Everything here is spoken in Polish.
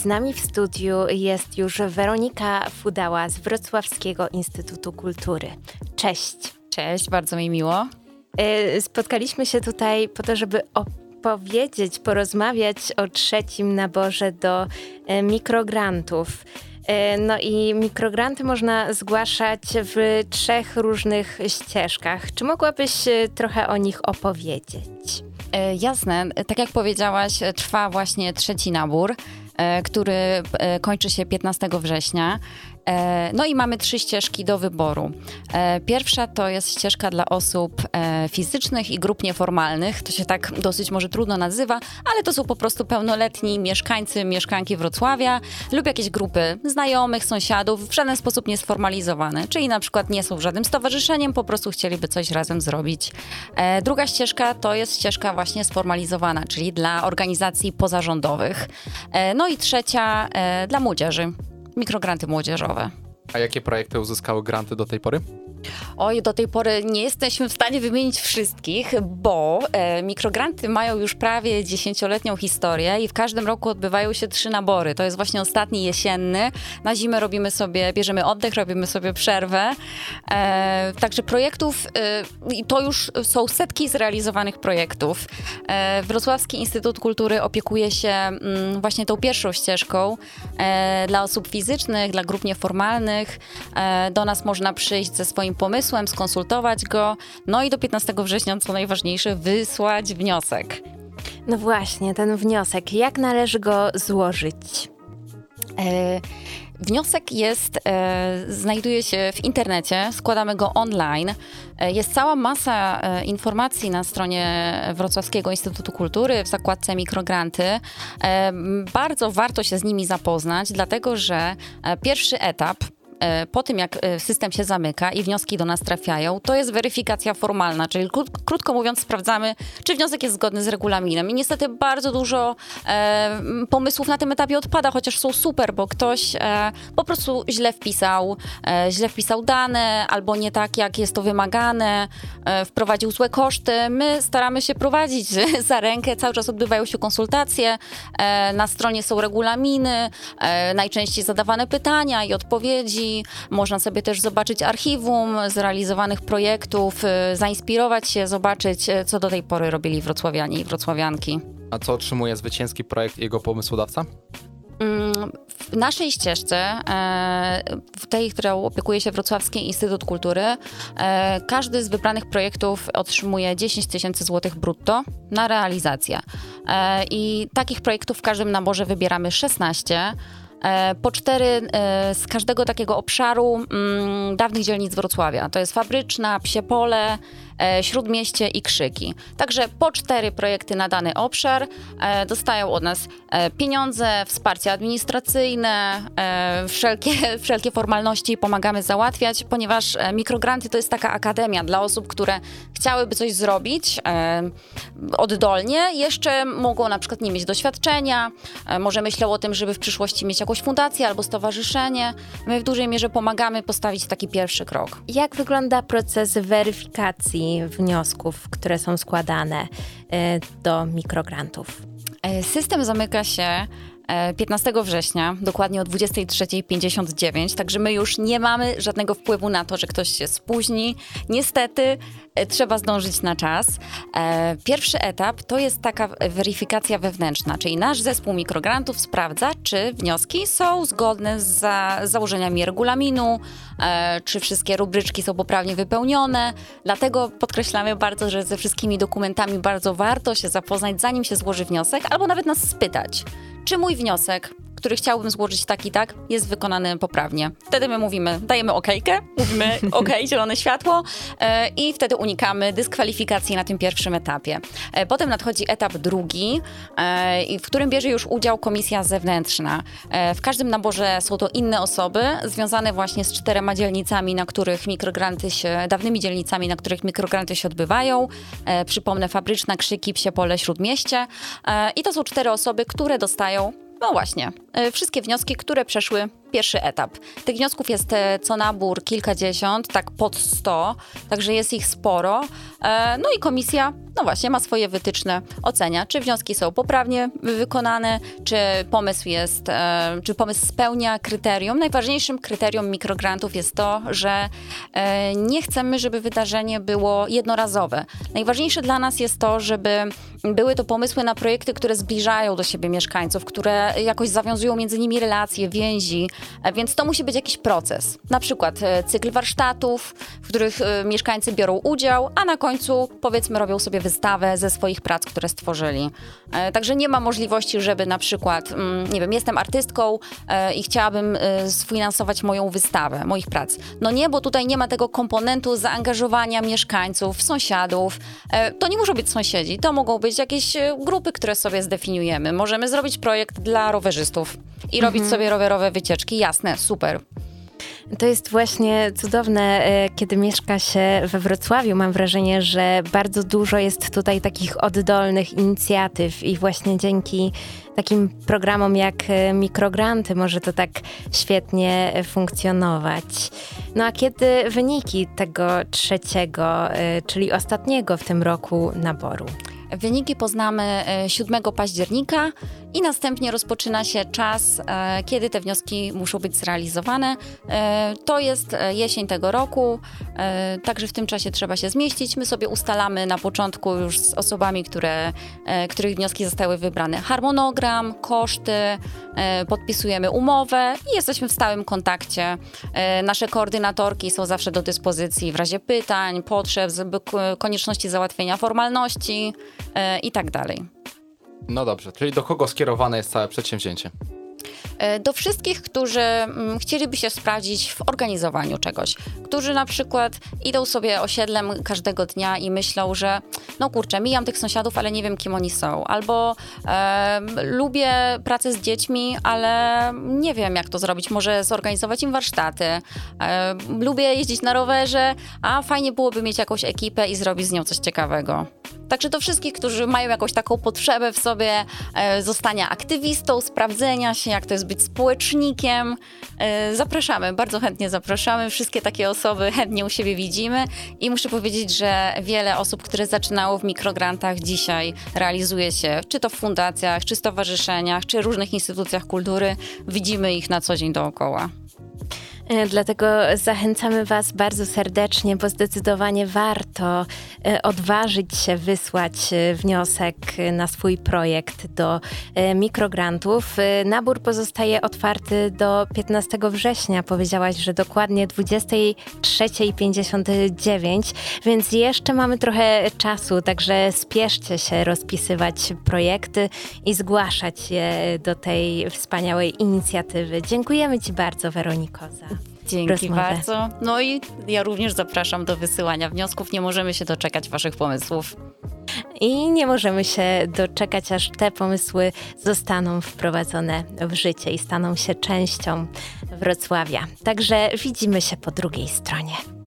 Z nami w studiu jest już Weronika Fudała z Wrocławskiego Instytutu Kultury. Cześć. Cześć, bardzo mi miło. Spotkaliśmy się tutaj po to, żeby porozmawiać o trzecim naborze do mikrograntów. No i mikrogranty można zgłaszać w 3 różnych ścieżkach. Czy mogłabyś trochę o nich opowiedzieć? Jasne. Tak jak powiedziałaś, trwa właśnie trzeci nabór, który kończy się 15 września. No i mamy 3 ścieżki do wyboru. Pierwsza to jest ścieżka dla osób fizycznych i grup nieformalnych. To się tak dosyć może trudno nazywa, ale to są po prostu pełnoletni mieszkańcy, mieszkanki Wrocławia lub jakieś grupy znajomych, sąsiadów, w żaden sposób niesformalizowane. Czyli na przykład nie są żadnym stowarzyszeniem, po prostu chcieliby coś razem zrobić. Druga ścieżka to jest ścieżka właśnie sformalizowana, czyli dla organizacji pozarządowych. No i trzecia dla młodzieży. Mikrogranty młodzieżowe. A jakie projekty uzyskały granty do tej pory? Oj, do tej pory nie jesteśmy w stanie wymienić wszystkich, bo mikrogranty mają już prawie 10-letnią historię i w każdym roku odbywają się 3 nabory. To jest właśnie ostatni jesienny. Na zimę bierzemy oddech, robimy sobie przerwę. Także projektów, to już są setki zrealizowanych projektów. Wrocławski Instytut Kultury opiekuje się właśnie tą pierwszą ścieżką dla osób fizycznych, dla grup nieformalnych. Do nas można przyjść ze swoim pomysłem, skonsultować go, no i do 15 września, co najważniejsze, wysłać wniosek. No właśnie, ten wniosek. Jak należy go złożyć? Wniosek znajduje się w internecie, składamy go online. Jest cała masa informacji na stronie Wrocławskiego Instytutu Kultury w zakładce mikrogranty. Bardzo warto się z nimi zapoznać, dlatego że pierwszy etap po tym, jak system się zamyka i wnioski do nas trafiają, to jest weryfikacja formalna, czyli krótko mówiąc sprawdzamy, czy wniosek jest zgodny z regulaminem. I niestety bardzo dużo pomysłów na tym etapie odpada, chociaż są super, bo ktoś po prostu źle wpisał dane, albo nie tak, jak jest to wymagane, wprowadził złe koszty. My staramy się prowadzić za rękę, cały czas odbywają się konsultacje, na stronie są regulaminy, najczęściej zadawane pytania i odpowiedzi. Można sobie też zobaczyć archiwum zrealizowanych projektów, zainspirować się, zobaczyć, co do tej pory robili wrocławianie i wrocławianki. A co otrzymuje zwycięski projekt i jego pomysłodawca? W naszej ścieżce, w tej, którą opiekuje się Wrocławski Instytut Kultury, każdy z wybranych projektów otrzymuje 10 000 złotych brutto na realizację. I takich projektów w każdym naborze wybieramy 16. Po 4 z każdego takiego obszaru dawnych dzielnic Wrocławia. To jest Fabryczna, Psie Pole, Śródmieście i Krzyki. Także po 4 projekty na dany obszar dostają od nas pieniądze, wsparcie administracyjne, wszelkie formalności pomagamy załatwiać, ponieważ mikrogranty to jest taka akademia dla osób, które chciałyby coś zrobić oddolnie, jeszcze mogą na przykład nie mieć doświadczenia, może myślą o tym, żeby w przyszłości mieć jakąś fundację albo stowarzyszenie. My w dużej mierze pomagamy postawić taki pierwszy krok. Jak wygląda proces weryfikacji wniosków, które są składane do mikrograntów? System zamyka się 15 września, dokładnie o 23:59, także my już nie mamy żadnego wpływu na to, że ktoś się spóźni. Niestety trzeba zdążyć na czas. Pierwszy etap to jest taka weryfikacja wewnętrzna, czyli nasz zespół mikrograntów sprawdza, czy wnioski są zgodne z założeniami regulaminu, czy wszystkie rubryczki są poprawnie wypełnione. Dlatego podkreślamy bardzo, że ze wszystkimi dokumentami bardzo warto się zapoznać, zanim się złoży wniosek, albo nawet nas spytać, czy mój wniosek, który chciałbym złożyć tak i tak, jest wykonany poprawnie. Wtedy my dajemy okejkę, mówimy okej, zielone światło i wtedy unikamy dyskwalifikacji na tym pierwszym etapie. Potem nadchodzi etap drugi, w którym bierze już udział komisja zewnętrzna. W każdym naborze są to inne osoby związane właśnie z 4 dzielnicami, dawnymi dzielnicami, na których mikrogranty się odbywają. Przypomnę, Fabryczna, Krzyki, Psie Pole, Śródmieście. I to są 4 osoby, które dostają wszystkie wnioski, które przeszły pierwszy etap. Tych wniosków jest co nabór kilkadziesiąt, tak pod 100, także jest ich sporo. No i komisja, no właśnie, ma swoje wytyczne, ocenia, czy wnioski są poprawnie wykonane, czy pomysł spełnia kryterium. Najważniejszym kryterium mikrograntów jest to, że nie chcemy, żeby wydarzenie było jednorazowe. Najważniejsze dla nas jest to, żeby były to pomysły na projekty, które zbliżają do siebie mieszkańców, które jakoś zawiązują między nimi relacje, więzi, więc to musi być jakiś proces. Na przykład cykl warsztatów, w których mieszkańcy biorą udział, a na końcu, powiedzmy, robią sobie wystawę ze swoich prac, które stworzyli. Także nie ma możliwości, żeby na przykład, nie wiem, jestem artystką i chciałabym sfinansować moją wystawę, moich prac. No nie, bo tutaj nie ma tego komponentu zaangażowania mieszkańców, sąsiadów. To nie muszą być sąsiedzi, to mogą być jakieś grupy, które sobie zdefiniujemy. Możemy zrobić projekt dla rowerzystów i robić sobie rowerowe wycieczki. Jasne, super. To jest właśnie cudowne, kiedy mieszka się we Wrocławiu. Mam wrażenie, że bardzo dużo jest tutaj takich oddolnych inicjatyw i właśnie dzięki takim programom jak mikrogranty może to tak świetnie funkcjonować. No a kiedy wyniki tego trzeciego, czyli ostatniego w tym roku naboru? Wyniki poznamy 7 października i następnie rozpoczyna się czas, kiedy te wnioski muszą być zrealizowane. To jest jesień tego roku, także w tym czasie trzeba się zmieścić. My sobie ustalamy na początku już z osobami, których wnioski zostały wybrane, harmonogram, koszty, podpisujemy umowę i jesteśmy w stałym kontakcie. Nasze koordynatorki są zawsze do dyspozycji w razie pytań, potrzeb, konieczności załatwienia formalności i tak dalej. No dobrze, czyli do kogo skierowane jest całe przedsięwzięcie? Do wszystkich, którzy chcieliby się sprawdzić w organizowaniu czegoś, którzy na przykład idą sobie osiedlem każdego dnia i myślą, że no kurczę, mijam tych sąsiadów, ale nie wiem, kim oni są, albo lubię pracę z dziećmi, ale nie wiem, jak to zrobić, może zorganizować im warsztaty, lubię jeździć na rowerze, a fajnie byłoby mieć jakąś ekipę i zrobić z nią coś ciekawego. Także do wszystkich, którzy mają jakąś taką potrzebę w sobie zostania aktywistą, sprawdzenia się, jak to jest być społecznikiem, zapraszamy, bardzo chętnie zapraszamy. Wszystkie takie osoby chętnie u siebie widzimy i muszę powiedzieć, że wiele osób, które zaczynało w mikrograntach, dzisiaj realizuje się, czy to w fundacjach, czy stowarzyszeniach, czy różnych instytucjach kultury. Widzimy ich na co dzień dookoła. Dlatego zachęcamy Was bardzo serdecznie, bo zdecydowanie warto odważyć się wysłać wniosek na swój projekt do mikrograntów. Nabór pozostaje otwarty do 15 września. Powiedziałaś, że dokładnie 23:59, więc jeszcze mamy trochę czasu, także spieszcie się rozpisywać projekty i zgłaszać je do tej wspaniałej inicjatywy. Dziękujemy Ci bardzo, Weroniko, za Dzięki rozmowę. bardzo. No i ja również zapraszam do wysyłania wniosków. Nie możemy się doczekać Waszych pomysłów. I nie możemy się doczekać, aż te pomysły zostaną wprowadzone w życie i staną się częścią Wrocławia. Także widzimy się po drugiej stronie.